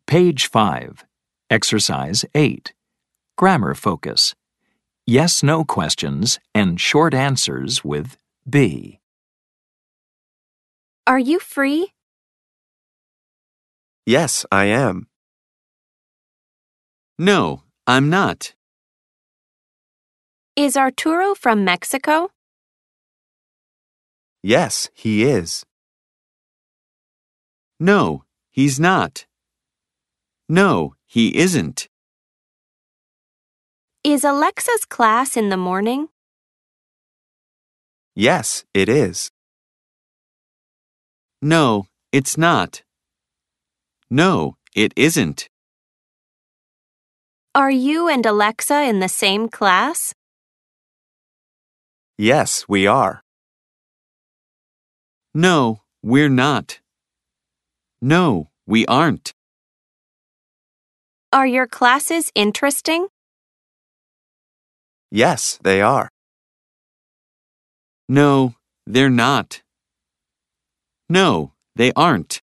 Page 5. Exercise 8. Grammar focus. Yes/no questions and short answers with be. Are you free? Yes, I am. No, I'm not. Is Arturo from Mexico? Yes, he is. No, he's not. No, he isn't. Is Alexa's class in the morning? Yes, it is. No, it's not. No, it isn't. Are you and Alexa in the same class? Yes, we are. No, we're not. No, we aren't. Are your classes interesting? Yes, they are. No, they're not. No, they aren't.